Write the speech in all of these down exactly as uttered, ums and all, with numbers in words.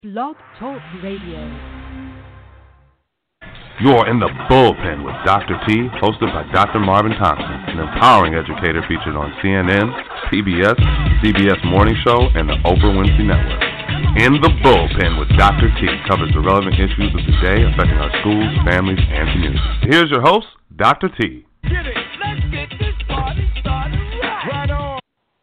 Blog Talk Radio. You're in the bullpen with Doctor T, hosted by Doctor Marvin Thompson, an empowering educator featured on C N N, P B S, C B S Morning Show, and the Oprah Winfrey Network. In the bullpen with Doctor T covers the relevant issues of the day affecting our schools, families, and communities. Here's your host, Doctor T. Get it, let's get this party started right. Right on.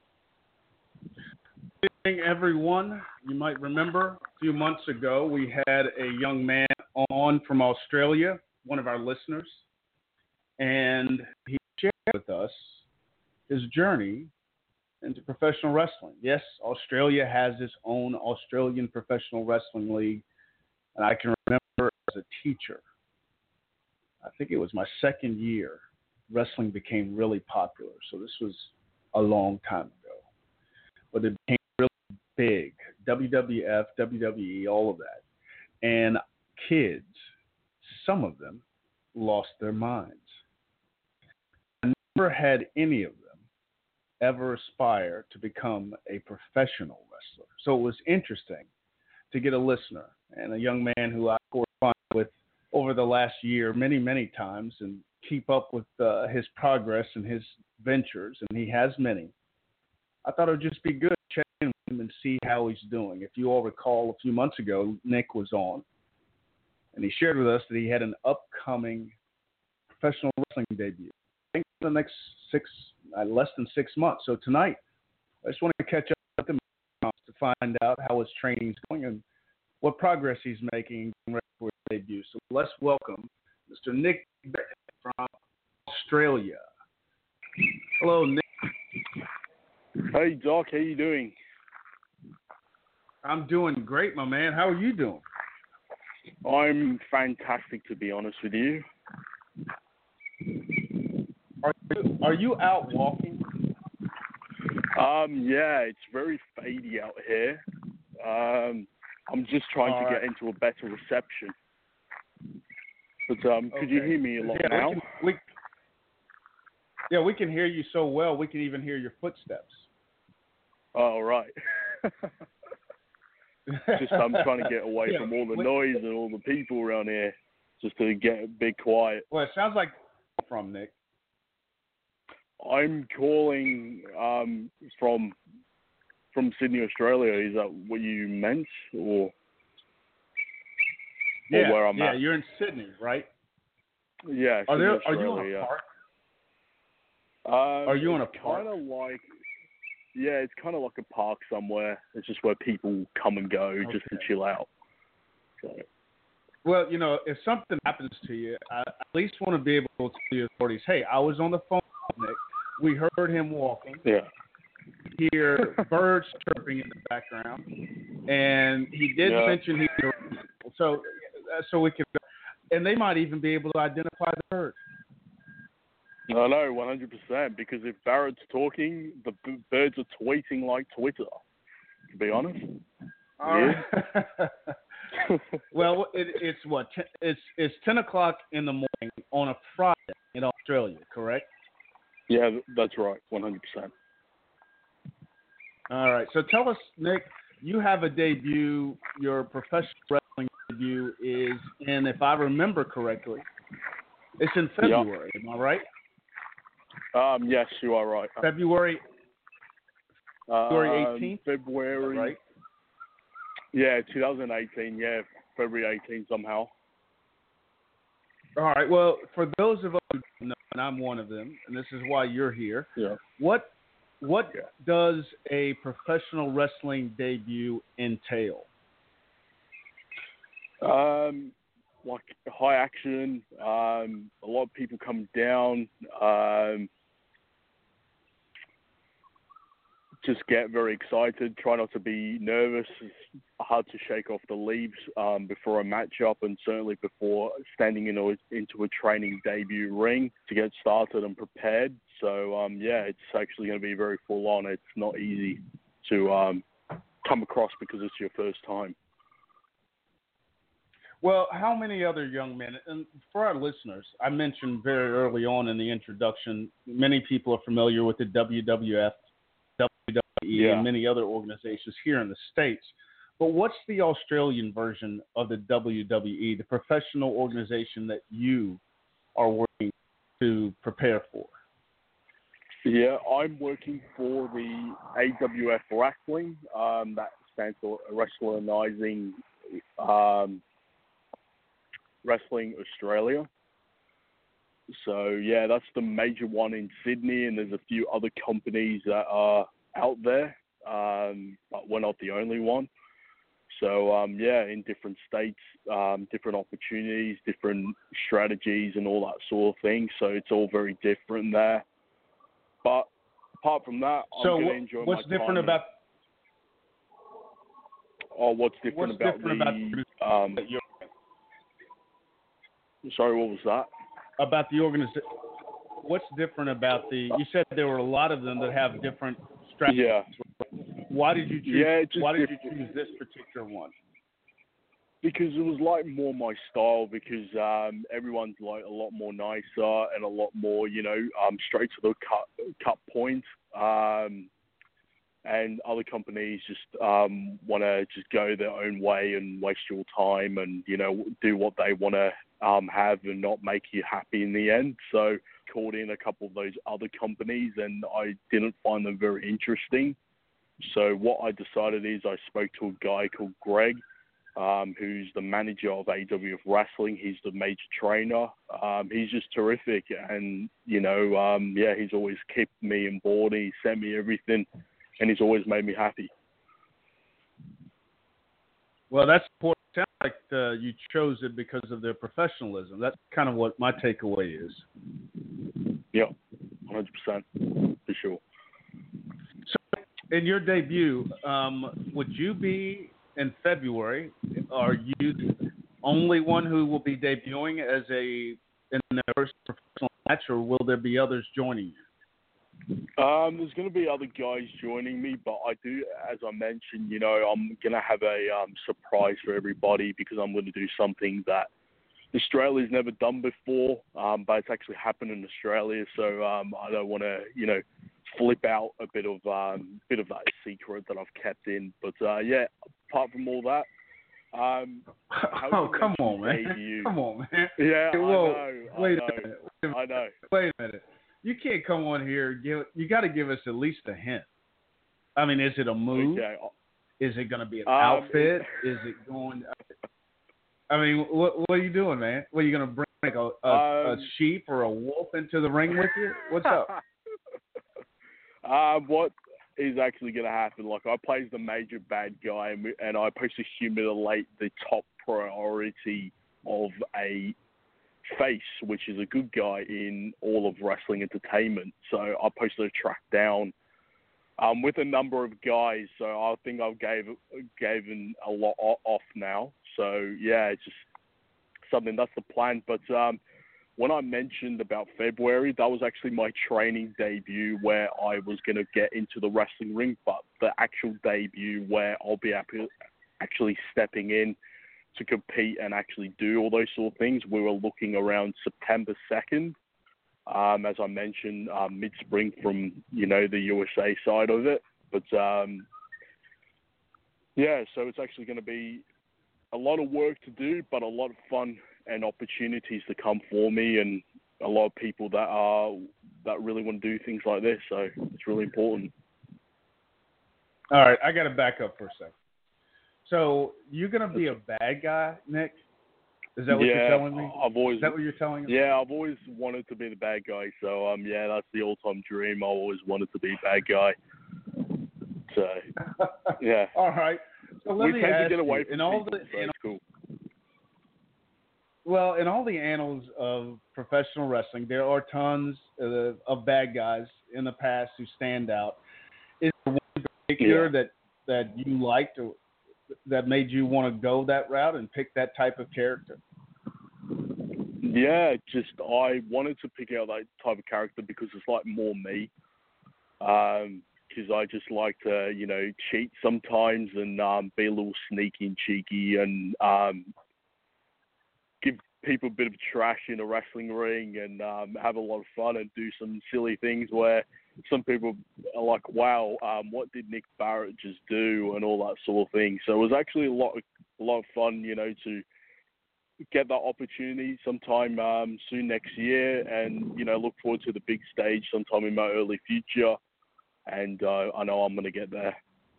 Good evening, everyone. You might remember a few months ago we had a young man on from Australia, one of our listeners, and he shared with us his journey into professional wrestling. Yes, Australia has its own Australian Professional Wrestling League, and I can remember as a teacher, I think it was my second year, wrestling became really popular. So this was a long time ago, but it became really big. W W F, W W E, all of that. And kids, some of them, lost their minds. I never had any of them ever aspire to become a professional wrestler. So it was interesting to get a listener and a young man who I corresponded with over the last year many, many times and keep up with uh, his progress and his ventures, and he has many. I thought it would just be good to check in with him and see how he's doing. If you all recall, a few months ago, Nick was on, and he shared with us that he had an upcoming professional wrestling debut. I think the next six, uh, less than six months. So tonight, I just want to catch up with him to find out how his training's going and what progress he's making for his debut. So let's welcome Mister Nick from Australia. Hello, Nick. Hey, Doc. How you doing? I'm doing great, my man. How are you doing? I'm fantastic, to be honest with you. Are you, are you out walking? Um, yeah, it's very fadey out here. Um, I'm just trying All to right. get into a better reception. But um, could Okay. you hear me a lot yeah, now? We can, we, yeah, we can hear you so well, we can even hear your footsteps. Oh, right. Just I'm trying to get away yeah, from all the we, noise and all the people around here, just to get a bit quiet. Well, it sounds like from Nick. I'm calling um, from from Sydney, Australia. Is that what you meant, or, Yeah, or where I'm yeah, at? you're in Sydney, right? Yeah. Are Sydney, there? Are Australia, you in a yeah. park? Um, Are you in a it's park? Kind of like, yeah, it's kind of like a park somewhere. It's just where people come and go just to Okay. chill out. So. Well, you know, if something happens to you, I at least want to be able to tell the authorities, hey, I was on the phone with Nick. We heard him walking. Yeah. Hear birds chirping in the background, and he did Yeah. mention he so so we could, and they might even be able to identify the bird. No, no, one hundred percent. Because if Barrett's talking, the b- birds are tweeting like Twitter. To be honest. All right. Well, it, it's what ten, it's it's ten o'clock in the morning on a Friday in Australia, correct? Yeah, that's right, one hundred percent. All right. So tell us, Nick, you have a debut. Your professional wrestling debut is in, if I remember correctly, it's in February. Yep. Am I right? Um, yes, you are right. February. February eighteenth. Um, February. Right. Yeah, twenty eighteen. Yeah, February eighteenth somehow. All right. Well, for those of us who don't know, and I'm one of them, and this is why you're here. Yeah. What What yeah. does a professional wrestling debut entail? Um, like high action. Um, a lot of people come down. Um, just get very excited. Try not to be nervous. It's hard to shake off the leaves um, before a matchup, and certainly before standing in a, into a training debut ring to get started and prepared. So um, yeah, it's actually going to be very full on. It's not easy to um, come across because it's your first time. Well, how many other young men, and for our listeners, I mentioned very early on in the introduction, many people are familiar with the W W F, W W E, yeah. and many other organizations here in the States. But what's the Australian version of the W W E, the professional organization that you are working to prepare for? Yeah, I'm working for the A W F Wrestling. Um, that stands for Wrestlinizing um, Wrestling Australia. So, yeah, that's the major one in Sydney, and there's a few other companies that are out there, um, but we're not the only one. So, um, yeah, in different states, um, different opportunities, different strategies and all that sort of thing. So it's all very different there. But apart from that, I'm so going to what, enjoy what's my different time. about Oh, what's different what's about different the... about um, your, sorry, what was that? about the organization? What's different about the? You said there were a lot of them that have different strategies. Yeah. Why did you choose? Yeah, just why did different. you choose this particular one? Because it was like more my style. Because um, everyone's like a lot more nicer and a lot more, you know, um, straight to the cut cut point. Um, and other companies just um, want to just go their own way and waste your time and, you know, do what they want to um, have and not make you happy in the end. So called in a couple of those other companies and I didn't find them very interesting. So what I decided is I spoke to a guy called Greg, um, who's the manager of A W F Wrestling. He's the major trainer. Um, he's just terrific. And, you know, um, yeah, he's always kept me on board. He sent me everything. And he's always made me happy. Well, that's important. It sounds like uh, you chose it because of their professionalism. That's kind of what my takeaway is. Yeah, one hundred percent, for sure. So, in your debut, um, would you be in February? Are you the only one who will be debuting as a in the first professional match, or will there be others joining you? Um, there's going to be other guys joining me, but I do, as I mentioned, you know, I'm going to have a um, surprise for everybody because I'm going to do something that Australia's never done before, um, but it's actually happened in Australia, so um, I don't want to, you know, flip out a bit of um, bit of that secret that I've kept in. But uh, yeah, apart from all that, um, oh come on, man! Debut? Come on, man! Yeah, Whoa, I know. wait I know. a minute. Wait a minute. I know. Wait a minute. You can't come on here. Give you got to give us at least a hint. I mean, is it a move? Okay. Is it going to be an um, outfit? Is it going? I mean, what what are you doing, man? What are you going to bring like a, a, um, a sheep or a wolf into the ring with you? What's up? uh, what is actually going to happen? Like, I play as the major bad guy, and, we, and I supposed to humiliate the top priority of a face, which is a good guy in all of wrestling entertainment. So I'm supposed to track down um, with a number of guys. So I think I've gave given a lot off now. So yeah, it's just something that's the plan. But um, when I mentioned about February, that was actually my training debut where I was going to get into the wrestling ring. But the actual debut where I'll be actually stepping in to compete and actually do all those sort of things, we were looking around September second, um, as I mentioned, um, mid-spring from, you know, the U S A side of it. But, um, yeah, so it's actually going to be a lot of work to do, but a lot of fun and opportunities to come for me and a lot of people that are that really want to do things like this. So it's really important. All right, I got to back up for a second. So you're gonna be a bad guy, Nick? Is that what yeah, you're telling me? I've always, Is that what you're telling me? Yeah, I've always wanted to be the bad guy. So um, yeah, that's the all-time dream. I always wanted to be a bad guy. So yeah. All right. So let we me tend ask to get away you, from in all people, the, so in, it's cool. Well, in all the annals of professional wrestling, there are tons uh, of bad guys in the past who stand out. Is there one in particular Yeah. that that you liked or that made you want to go that route and pick that type of character? Yeah, just I wanted to pick out that type of character because it's like more me. Um, because I just like to, you know, cheat sometimes and um, be a little sneaky and cheeky and um, give people a bit of trash in a wrestling ring and um, have a lot of fun and do some silly things where some people are like, wow, um, what did Nick Barrett just do, and all that sort of thing. So it was actually a lot, of, a lot of fun, you know, to get that opportunity sometime um, soon next year, and you know, look forward to the big stage sometime in my early future. And uh, I know I'm going to get there.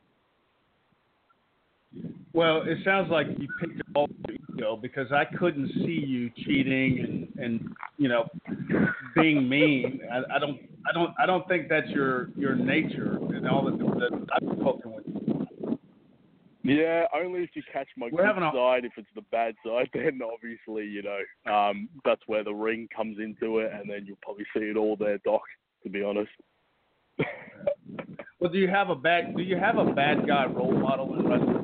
Well, it sounds like you picked it all ego, because I couldn't see you cheating and, and you know being mean. I, I don't I don't I don't think that's your your nature and all that that I've spoken with you. Yeah, only if you catch my We're good having a- side. If it's the bad side, then obviously, you know, um, that's where the ring comes into it, and then you'll probably see it all there, Doc, to be honest. Well, do you have a bad do you have a bad guy role model in wrestling?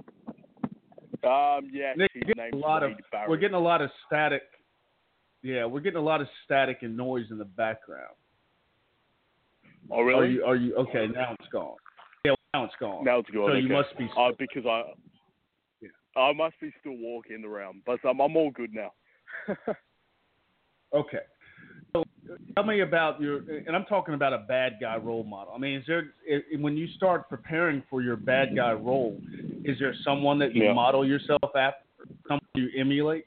Um, yes, Nick, his we're getting name's a lot Wade of Barrett. we're getting a lot of static. Yeah, we're getting a lot of static and noise in the background. Oh, really? Are you are you okay? Now it's gone. Yeah, now it's gone. Now it's gone. So okay. you must be. Uh, because I, Yeah. I must be still walking around, but um, I'm all good now. Okay. So tell me about your, and I'm talking about a bad guy role model. I mean, is there, when you start preparing for your bad guy role, is there someone that you Yeah. model yourself after, someone you emulate?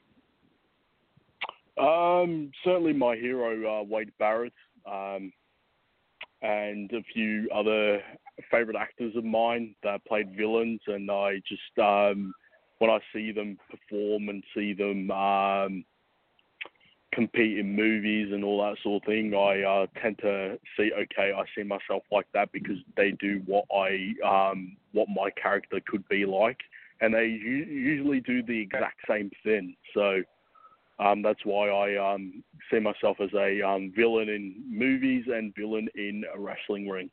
Um, certainly my hero, uh, Wade Barrett, um, and a few other favorite actors of mine that played villains, and I just, um, when I see them perform and see them um, compete in movies and all that sort of thing, I uh, tend to see, okay, I see myself like that because they do what I, um, what my character could be like, and they u- usually do the exact same thing. So um, that's why I um, see myself as a um, villain in movies and villain in a wrestling ring.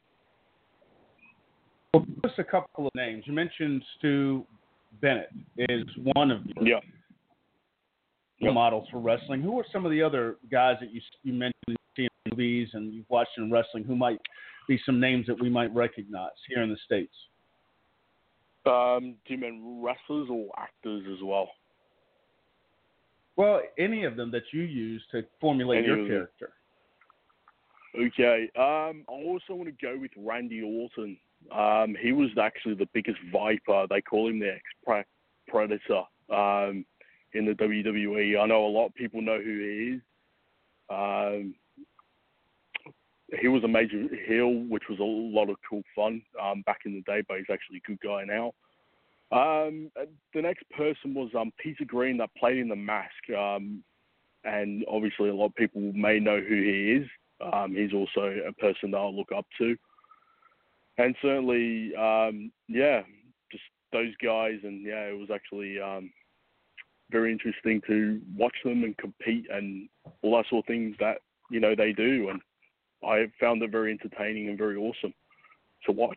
Well, just a couple of names. You mentioned Stu Bennett is one of your Yeah. Yep. models for wrestling. Who are some of the other guys that you you mentioned you see in movies and you've watched in wrestling who might be some names that we might recognize here in the States? Um, do you mean wrestlers or actors as well? Well, any of them that you use to formulate Any your of them. character. Okay. Um, I also want to go with Randy Orton. Um, he was actually the biggest Viper. They call him the ex-Predator um, in the W W E. I know a lot of people know who he is. Um, he was a major heel, which was a lot of cool fun um, back in the day, but he's actually a good guy now. Um, the next person was um, Peter Green that played in The Mask. Um, and obviously a lot of people may know who he is. Um, he's also a person that I'll look up to. And certainly, um, yeah, just those guys. And, yeah, it was actually um, very interesting to watch them and compete and all that sort of things that, you know, they do. And I found it very entertaining and very awesome to watch.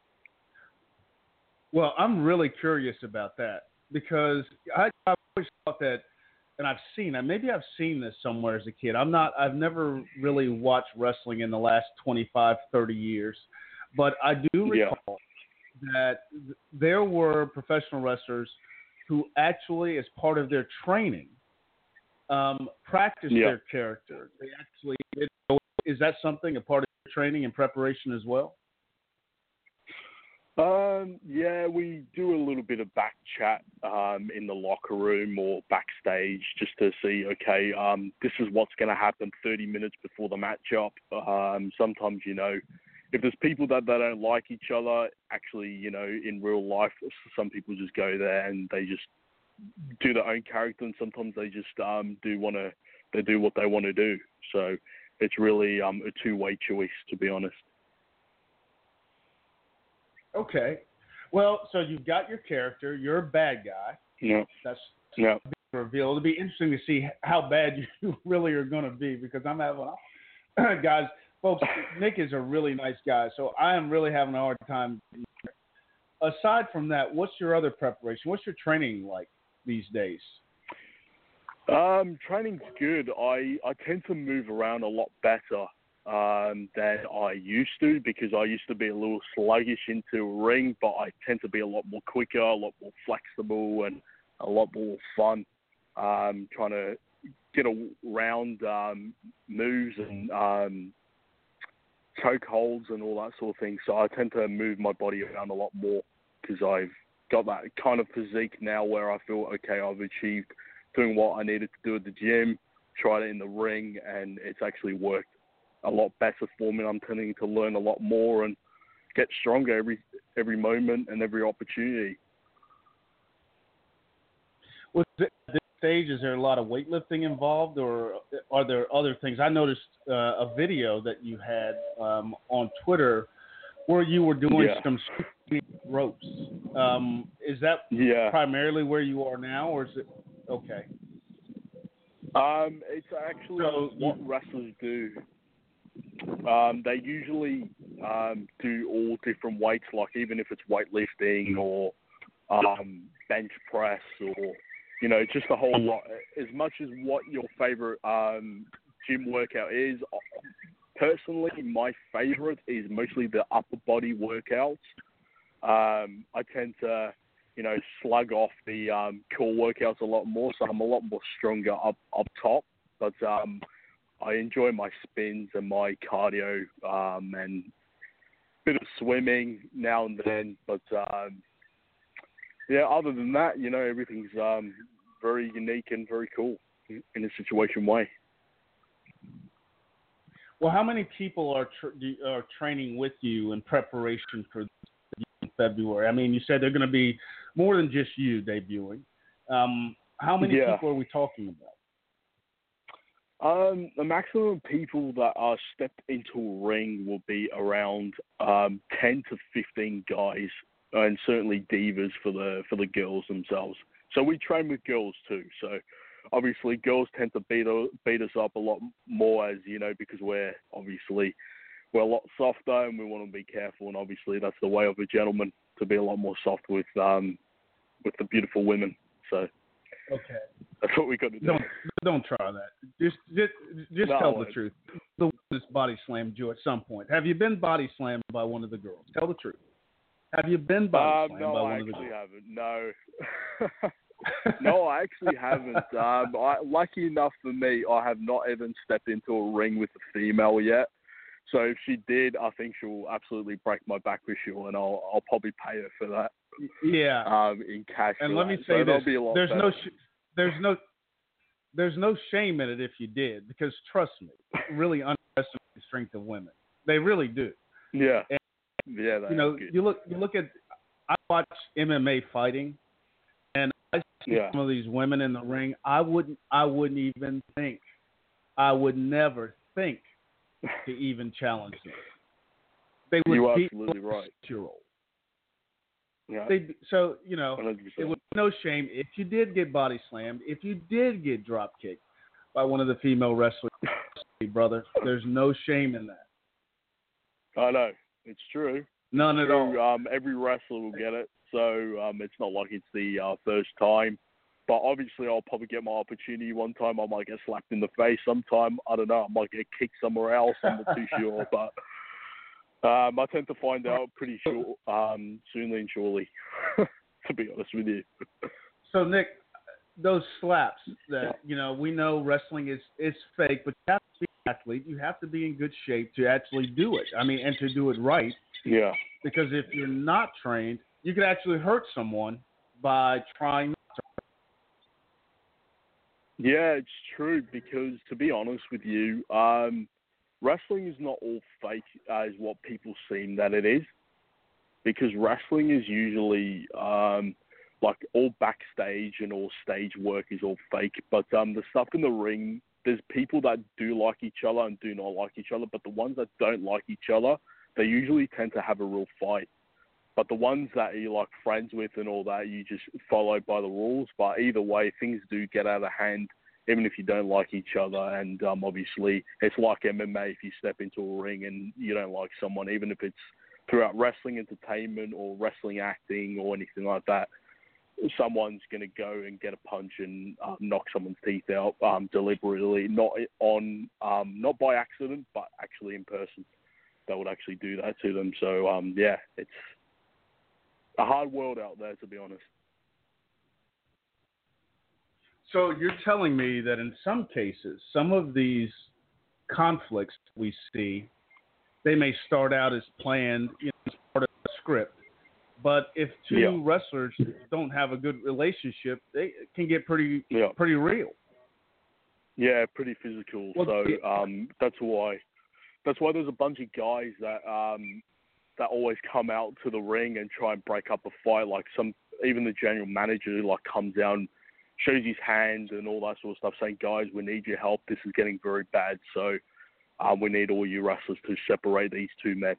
Well, I'm really curious about that because I, I always thought that, and I've seen, and maybe I've seen this somewhere as a kid. I'm not, I've never really watched wrestling in the last twenty-five, thirty years, but I do recall yeah. that th- there were professional wrestlers who actually, as part of their training, um, practiced yeah. their character. They actually, did, is that something, a part of your training and preparation as well? Um, yeah, we do a little bit of back chat um, in the locker room or backstage just to see, okay, um, this is what's going to happen thirty minutes before the matchup. Um, sometimes, you know, if there's people that, that don't like each other, actually, you know, in real life, some people just go there and they just do their own character, and sometimes they just um, do want to, they do what they want to do. So it's really um, a two-way choice, to be honest. Okay. Well, so you've got your character. You're a bad guy. Yeah. That's yeah. a reveal. It'll be interesting to see how bad you really are going to be because I'm having, guys, folks, Nick is a really nice guy, so I am really having a hard time. Aside from that, what's your other preparation? What's your training like these days? Um, training's good. I, I tend to move around a lot better um, than I used to because I used to be a little sluggish into a ring, but I tend to be a lot more quicker, a lot more flexible, and a lot more fun. Um, trying to get around um, moves and um, choke holds and all that sort of thing. So I tend to move my body around a lot more because I've got that kind of physique now where I feel, okay, I've achieved doing what I needed to do at the gym, tried it in the ring, and it's actually worked a lot better for me. I'm tending to learn a lot more and get stronger every every moment and every opportunity. Was it, at this stage, is there a lot of weightlifting involved, or are there other things? I noticed uh, a video that you had um, on Twitter where you were doing yeah. some ropes. Um, is that yeah. primarily where you are now, or is it okay? Um, it's actually so what you, wrestlers do. Um, they usually um, do all different weights, like even if it's weightlifting or um, bench press or, you know, just a whole lot. As much as what your favorite um, gym workout is, personally, my favorite is mostly the upper body workouts. Um, I tend to, you know, slug off the um, core workouts a lot more, so I'm a lot more stronger up, up top. But um, I enjoy my spins and my cardio um, and a bit of swimming now and then. But, um, yeah, other than that, you know, everything's um, very unique and very cool in a situation way. Well, how many people are tra- are training with you in preparation for February? I mean, you said they're going to be more than just you debuting. Um, how many yeah. people are we talking about? Um, the maximum of people that are stepped into a ring will be around um, ten to fifteen guys, and certainly divas for the for the girls themselves. So we train with girls too. So obviously, girls tend to beat beat us up a lot more, as you know, because we're obviously we're a lot softer and we want to be careful. And obviously, that's the way of a gentleman, to be a lot more soft with um with the beautiful women. So okay, that's what we got to do. Don't don't try that. Just just just no, tell the truth. The this body slammed you at some point. Have you been body slammed by one of the girls? Tell the truth. Have you been body um, slammed no, by I one of the actually girls? haven't. No. No, I actually haven't. Um, I, lucky enough for me, I have not even stepped into a ring with a female yet. So if she did, I think she'll absolutely break my back for sure, and I'll I'll probably pay her for that. Yeah. Um, in cash. And for let that. me say so this: be a lot there's better. no sh- there's no there's no shame in it if you did, because trust me, people really underestimate the strength of women. They really do. Yeah. And, yeah. you know, good. you look you look at I watch M M A fighting, and I see yeah. some of these women in the ring. I wouldn't I wouldn't even think. I would never think to even challenge them. They would You're beat absolutely a right. six-year-old. Yeah. They so you know one hundred percent. it was no shame if you did get body slammed, if you did get drop kicked by one of the female wrestlers, brother. There's no shame in that. I know it's true. None it's at true. all. Um, every wrestler will get it, so um, it's not like it's the uh, first time. But obviously, I'll probably get my opportunity one time. I might get slapped in the face sometime. I don't know. I might get kicked somewhere else. I'm not too sure. But um, I tend to find out pretty sure, um, soon and surely, to be honest with you. So, Nick, those slaps that, you know, we know wrestling is, is fake, but you have to be an athlete. You have to be in good shape to actually do it. I mean, and to do it right. Yeah. Because if you're not trained, you could actually hurt someone by trying not to. Yeah, it's true, because to be honest with you, um, wrestling is not all fake as what people seem that it is. Because wrestling is usually um, like all backstage and all stage work is all fake. But um, the stuff in the ring, there's people that do like each other and do not like each other. But the ones that don't like each other, they usually tend to have a real fight. But the ones that you're like friends with and all that, you just follow by the rules. But either way, things do get out of hand, even if you don't like each other. And um, obviously, it's like M M A. If you step into a ring and you don't like someone, even if it's throughout wrestling entertainment or wrestling acting or anything like that, someone's going to go and get a punch and um, knock someone's teeth out um, deliberately, not on, um, not by accident, but actually in person. That would actually do that to them. So um, yeah, it's a hard world out there, to be honest. So you're telling me that in some cases, some of these conflicts we see they may start out as planned, you know, as part of the script. But if two Yeah. wrestlers don't have a good relationship, they can get pretty Yeah. pretty real. Yeah, pretty physical. Well, so it- um, that's why that's why there's a bunch of guys that um, that always come out to the ring and try and break up a fight. Like some, even the general manager like comes down, shows his hand and all that sort of stuff, saying, "Guys, we need your help. This is getting very bad. So um, we need all you wrestlers to separate these two men."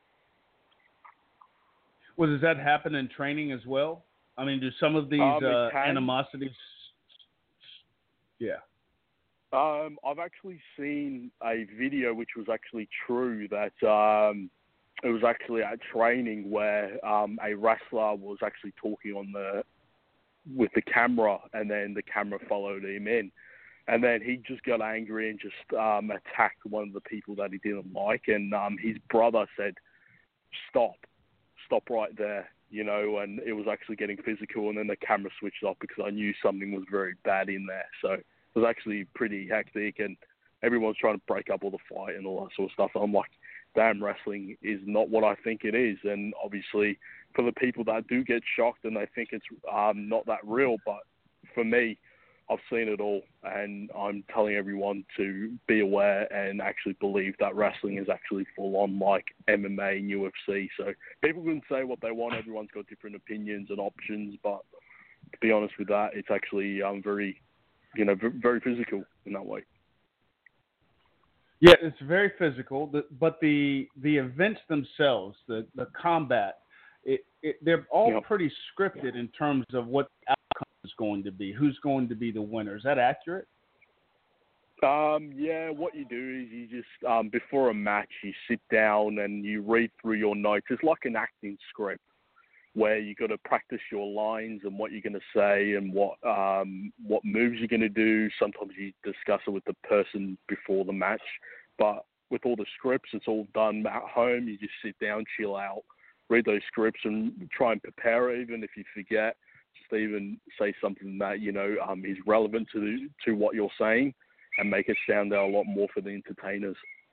Well, does that happen in training as well? I mean, do some of these Um, it uh, can. animosities? Yeah. Um, I've actually seen a video which was actually true that um, it was actually at training where um, a wrestler was actually talking on the with the camera, and then the camera followed him in, and then he just got angry and just um, attacked one of the people that he didn't like, and um, his brother said, "Stop, stop right there," you know, and it was actually getting physical, and then the camera switched off because I knew something was very bad in there, so it was actually pretty hectic, and everyone's trying to break up all the fight and all that sort of stuff. And I'm like, damn, wrestling is not what I think it is. And obviously, for the people that do get shocked and they think it's um, not that real, but for me, I've seen it all, and I'm telling everyone to be aware and actually believe that wrestling is actually full on like M M A and U F C. So people can say what they want. Everyone's got different opinions and options, but to be honest with that, it's actually um, very you know, very physical in that way. Yeah, it's very physical, but the the events themselves, the, the combat, it, it they're all Yep. pretty scripted in terms of what the outcome is going to be, who's going to be the winner. Is that accurate? Um, yeah, what you do is you just, um, before a match, you sit down and you read through your notes. It's like an acting script, where you got to practice your lines and what you're going to say and what um, what moves you're going to do. Sometimes you discuss it with the person before the match, but with all the scripts, it's all done at home. You just sit down, chill out, read those scripts, and try and prepare it. Even if you forget, just even say something that you know um, is relevant to the, to what you're saying, and make it sound out a lot more for the entertainers.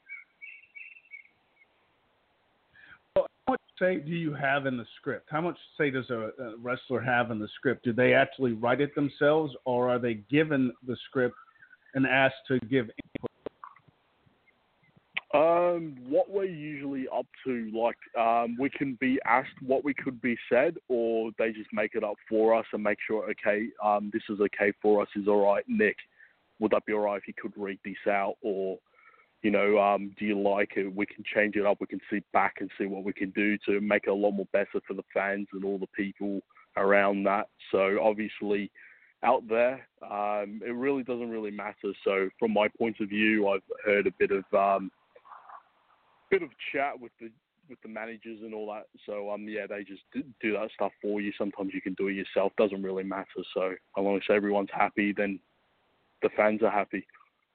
How much say do you have in the script? How much say does a, a wrestler have in the script? Do they actually write it themselves, or are they given the script and asked to give input? Um, what we're usually up to, like, um, we can be asked what we could be said, or they just make it up for us and make sure, okay, um, this is okay for us, is all right, Nick, would that be all right if you could read this out, or you know, um, do you like it? We can change it up. We can sit back and see what we can do to make it a lot more better for the fans and all the people around that. So obviously out there, um, it really doesn't really matter. So from my point of view, I've heard a bit of um, bit of chat with the with the managers and all that. So um, yeah, they just do that stuff for you. Sometimes you can do it yourself. Doesn't really matter. So as long as everyone's happy, then the fans are happy.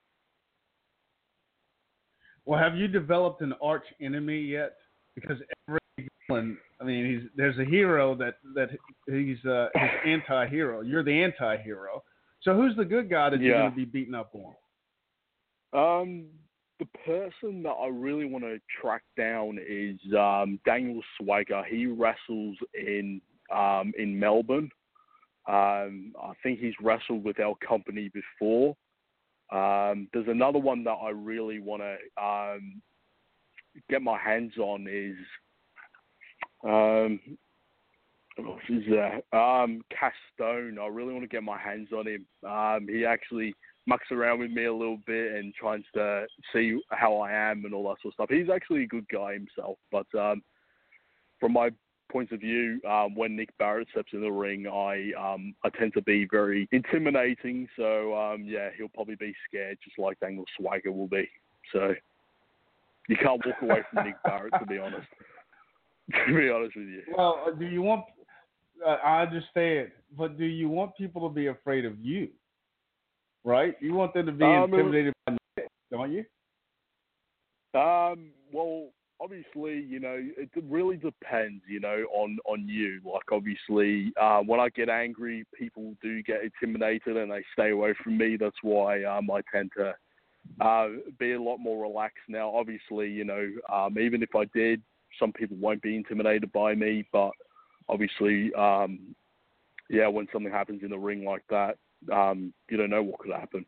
Well, have you developed an arch enemy yet? Because every villain, I mean, he's there's a hero that that he's uh, his anti-hero. You're the anti-hero. So who's the good guy that Yeah. you're going to be beating up on? Um, the person that I really want to track down is um, Daniel Swagger. He wrestles in um, in Melbourne. Um, I think he's wrestled with our company before. Um, there's another one that I really want to um, get my hands on is, um, what else is there? Um, Cass Stone. I really want to get my hands on him. Um, he actually mucks around with me a little bit and tries to see how I am and all that sort of stuff. He's actually a good guy himself, but um, from my point of view, um, when Nick Barrett steps in the ring, I um, I tend to be very intimidating. So um, yeah, he'll probably be scared, just like Daniel Swagger will be. So you can't walk away from Nick Barrett, to be honest. to be honest with you. Well, do you want? Uh, I understand, but do you want people to be afraid of you? Right? You want them to be um, intimidated by Nick, don't you? Um. Well. Obviously, you know, it really depends, you know, on, on you. Like, obviously, uh, when I get angry, people do get intimidated and they stay away from me. That's why um, I tend to uh, be a lot more relaxed now. Obviously, you know, um, even if I did, some people won't be intimidated by me, but obviously, um, yeah, when something happens in the ring like that, um, you don't know what could happen.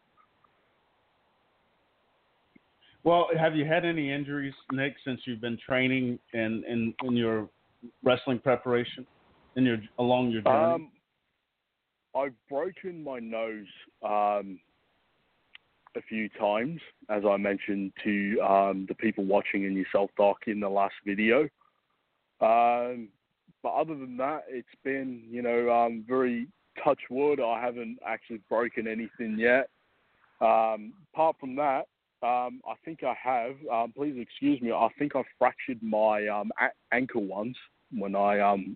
Well, have you had any injuries, Nick, since you've been training and in, in, in your wrestling preparation, in your along your journey? Um, I've broken my nose um, a few times, as I mentioned to um, the people watching and yourself, Doc, in the last video. Um, but other than that, it's been, you know, um, very touch wood. I haven't actually broken anything yet. Um, apart from that, um, I think I have. Um, please excuse me. I think I fractured my um, a- ankle once when I, um,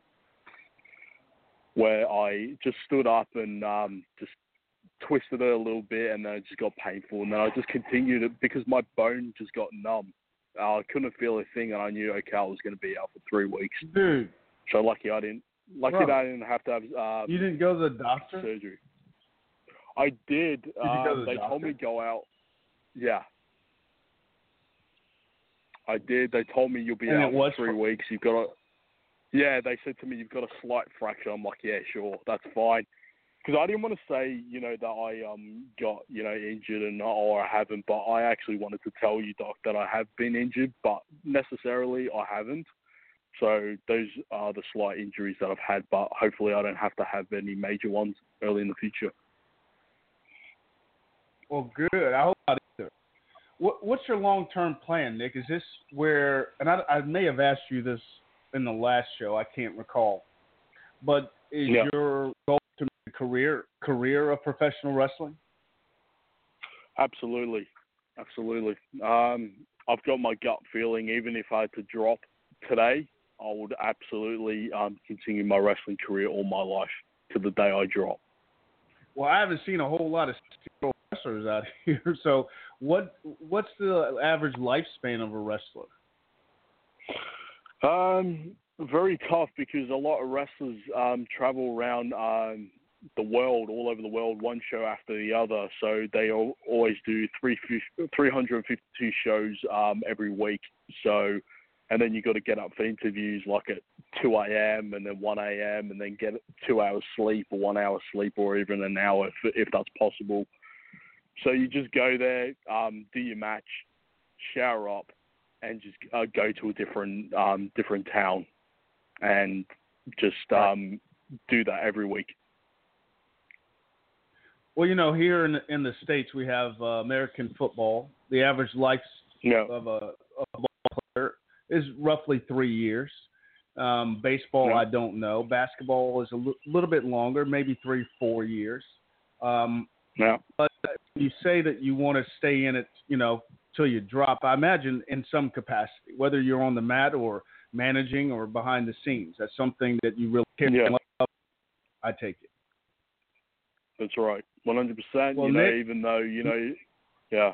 where I just stood up and um, just twisted it a little bit, and then it just got painful, and then I just continued it because my bone just got numb. Uh, I couldn't feel a thing, and I knew, okay, I was going to be out for three weeks. Dude. So lucky I didn't. Lucky Bro, that I didn't have to have. Um, you didn't go to the doctor? Surgery. I did. Did you go to um, the they doctor? told me to go out. Yeah. I did. They told me you'll be And out it for was three for- weeks. You've got a. Yeah, they said to me you've got a slight fracture. I'm like, yeah, sure, that's fine. Because I didn't want to say, you know, that I um got, you know, injured and or I haven't, but I actually wanted to tell you, Doc, that I have been injured, but necessarily I haven't. So those are the slight injuries that I've had, but hopefully I don't have to have any major ones early in the future. Well, good. I hope not either. What, what's your long-term plan, Nick? Is this where, and I, I may have asked you this in the last show, I can't recall, but is Yeah. your goal to make a career, career of professional wrestling? Absolutely. Absolutely. Um, I've got my gut feeling, even if I had to drop today, I would absolutely um, continue my wrestling career all my life to the day I drop. Well, I haven't seen a whole lot of wrestlers out here. So, what what's the average lifespan of a wrestler? Um, very tough because a lot of wrestlers um, travel around um, the world, all over the world, one show after the other. So they all, always do three, three hundred fifty-two shows um, every week. So, and then you got to get up for interviews like at two a.m. and then one a.m. and then get two hours sleep or one hour sleep or even an hour if, if that's possible. So you just go there, um, do your match, shower up, and just uh, go to a different um, different town and just um, do that every week. Well, you know, here in the, in the States, we have uh, American football. The average life Yeah. of a, of a ball player is roughly three years. Um, baseball, Yeah. I don't know. Basketball is a l- little bit longer, maybe three, four years. Um, Yeah. but you say that you want to stay in it, you know, till you drop. I imagine in some capacity, whether you're on the mat or managing or behind the scenes. That's something that you really care Yeah. about. I take it. That's right. one hundred percent. Well, you know, Nick- even though, you know, yeah.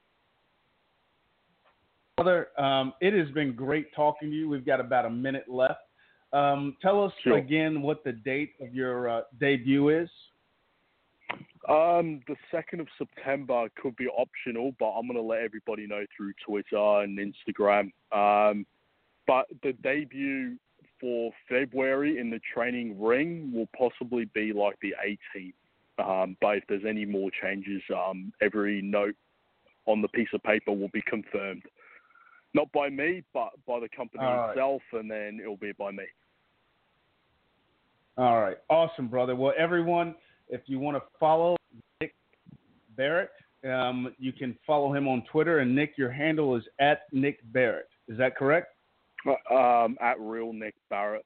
Brother, um, it has been great talking to you. We've got about a minute left. Um, tell us Sure. again what the date of your uh, debut is. Um, the second of September could be optional, but I'm going to let everybody know through Twitter and Instagram. Um, but the debut for February in the training ring will possibly be like the eighteenth. Um, but if there's any more changes, um, every note on the piece of paper will be confirmed. Not by me, but by the company All right. itself, and then it'll be by me. All right. Awesome, brother. Well, everyone, if you want to follow Nick Barrett, um, you can follow him on Twitter. And, Nick, your handle is at Nick Barrett. Is that correct? Um, at Real Nick Barrett.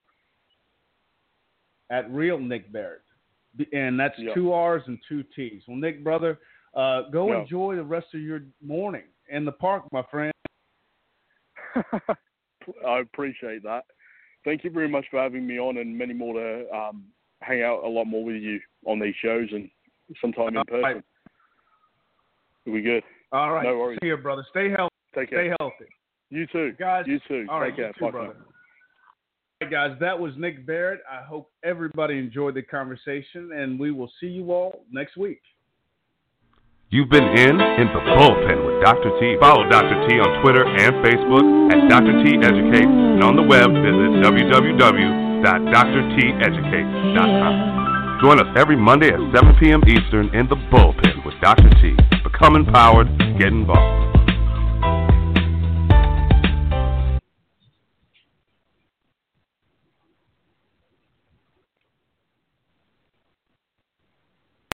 At Real Nick Barrett. And that's Yeah. two R's and two T's. Well, Nick, brother, uh, go Yeah. enjoy the rest of your morning in the park, my friend. I appreciate that. Thank you very much for having me on, and many more to um, hang out a lot more with you on these shows and sometime in All person. right. It'll be good. All right. No worries. See you, brother. Stay healthy. Take care. Stay healthy. You too. Guys, You too. all right, Take care. you too, Bye for brother. now. All right, guys, that was Nick Barrett. I hope everybody enjoyed the conversation, and we will see you all next week. You've been in In the Bullpen with Doctor T. Follow Doctor T on Twitter and Facebook at Doctor T Educate, and on the web visit w w w dot dr t educate dot com. Join us every Monday at seven p.m. Eastern in the Bullpen with Doctor T. Become empowered, get involved.